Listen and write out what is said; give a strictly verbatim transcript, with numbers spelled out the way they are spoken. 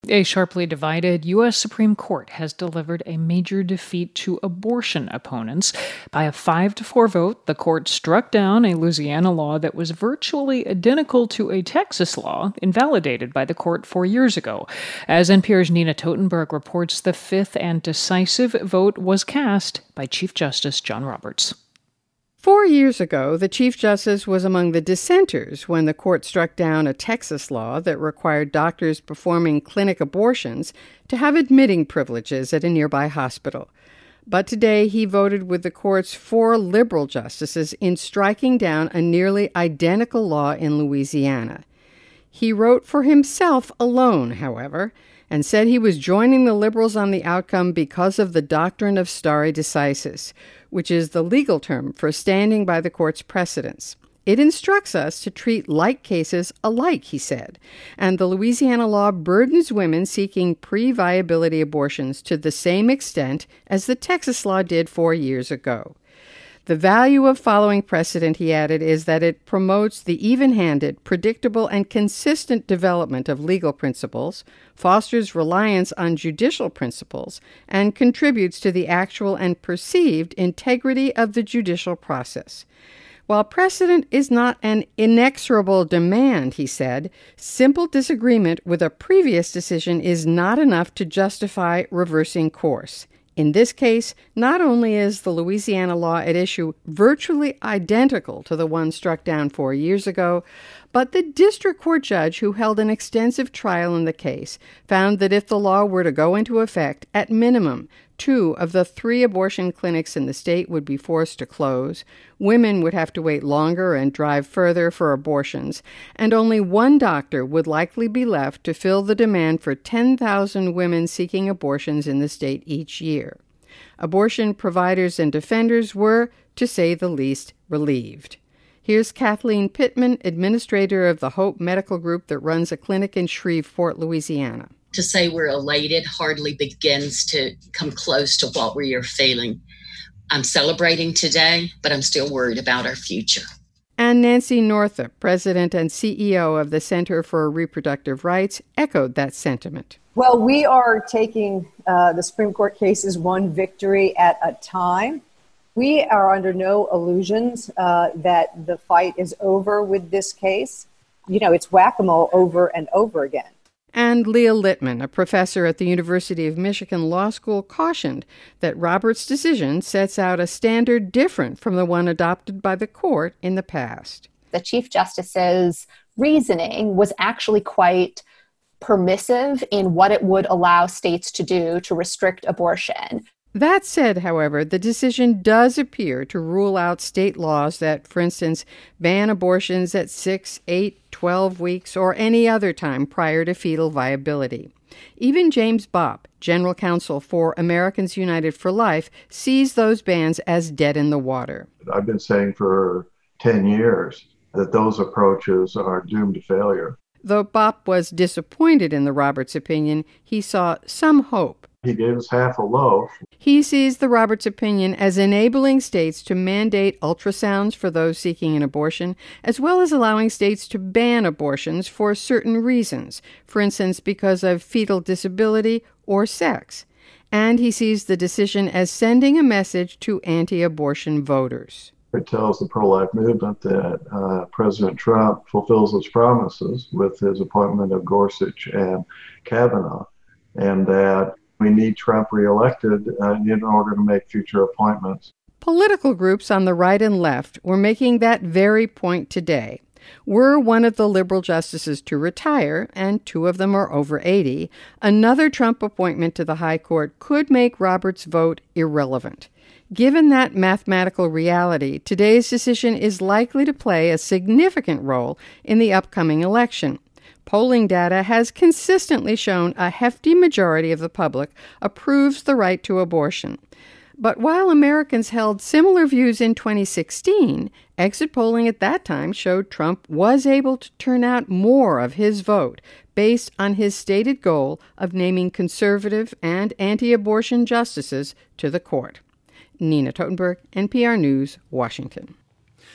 A sharply divided U S Supreme Court has delivered a major defeat to abortion opponents. By a five to four vote, the court struck down a Louisiana law that was virtually identical to a Texas law invalidated by the court four years ago. As N P R's Nina Totenberg reports, the fifth and decisive vote was cast by Chief Justice John Roberts. Four years ago, the Chief Justice was among the dissenters when the court struck down a Texas law that required doctors performing clinic abortions to have admitting privileges at a nearby hospital. But today he voted with the court's four liberal justices in striking down a nearly identical law in Louisiana. He wrote for himself alone, however, and said he was joining the liberals on the outcome because of the doctrine of stare decisis, which is the legal term for standing by the court's precedents. It instructs us to treat like cases alike, he said, and the Louisiana law burdens women seeking pre-viability abortions to the same extent as the Texas law did four years ago. The value of following precedent, he added, is that it promotes the even-handed, predictable, and consistent development of legal principles, fosters reliance on judicial principles, and contributes to the actual and perceived integrity of the judicial process. While precedent is not an inexorable demand, he said, simple disagreement with a previous decision is not enough to justify reversing course. In this case, not only is the Louisiana law at issue virtually identical to the one struck down four years ago, but the district court judge who held an extensive trial in the case found that if the law were to go into effect, at minimum, two of the three abortion clinics in the state would be forced to close, women would have to wait longer and drive further for abortions, and only one doctor would likely be left to fill the demand for ten thousand women seeking abortions in the state each year. Abortion providers and defenders were, to say the least, relieved. Here's Kathleen Pittman, administrator of the Hope Medical Group that runs a clinic in Shreveport, Louisiana. To say we're elated hardly begins to come close to what we are feeling. I'm celebrating today, but I'm still worried about our future. And Nancy Northup, president and C E O of the Center for Reproductive Rights, echoed that sentiment. Well, we are taking uh, the Supreme Court cases one victory at a time. We are under no illusions uh, that the fight is over with this case. You know, it's whack-a-mole over and over again. And Leah Littman, a professor at the University of Michigan Law School, cautioned that Roberts' decision sets out a standard different from the one adopted by the court in the past. The Chief Justice's reasoning was actually quite permissive in what it would allow states to do to restrict abortion. That said, however, the decision does appear to rule out state laws that, for instance, ban abortions at six, eight, twelve weeks or any other time prior to fetal viability. Even James Bopp, general counsel for Americans United for Life, sees those bans as dead in the water. I've been saying for ten years that those approaches are doomed to failure. Though Bopp was disappointed in the Roberts opinion, he saw some hope. He gave us half a loaf. He sees the Roberts opinion as enabling states to mandate ultrasounds for those seeking an abortion, as well as allowing states to ban abortions for certain reasons, for instance, because of fetal disability or sex. And he sees the decision as sending a message to anti-abortion voters. It tells the pro-life movement that uh, President Trump fulfills his promises with his appointment of Gorsuch and Kavanaugh, and that we need Trump reelected uh, in order to make future appointments. Political groups on the right and left were making that very point today. Were one of the liberal justices to retire, and two of them are over eighty, another Trump appointment to the High Court could make Roberts' vote irrelevant. Given that mathematical reality, today's decision is likely to play a significant role in the upcoming election. Polling data has consistently shown a hefty majority of the public approves the right to abortion. But while Americans held similar views in twenty sixteen, exit polling at that time showed Trump was able to turn out more of his vote based on his stated goal of naming conservative and anti-abortion justices to the court. Nina Totenberg, N P R News, Washington.